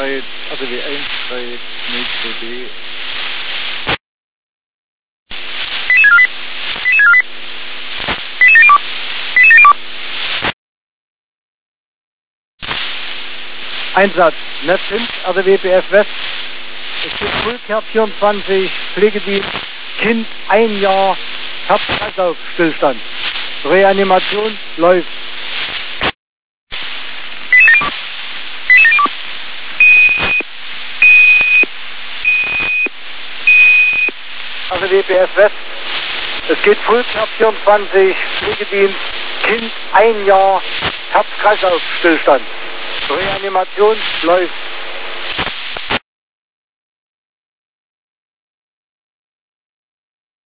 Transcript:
13, also wie 13, nächste D. Einsatz, Netzwind, also WPF West. Es gibt Fullcap 24, Pflegedienst, Kind 1 Jahr, Herz-Kreislauf-Stillstand. Reanimation läuft. Also WPF West. Es geht Fullcap 24, Pflegedienst, Kind 1 Jahr, Herz-Kreislauf-Stillstand. Reanimation läuft.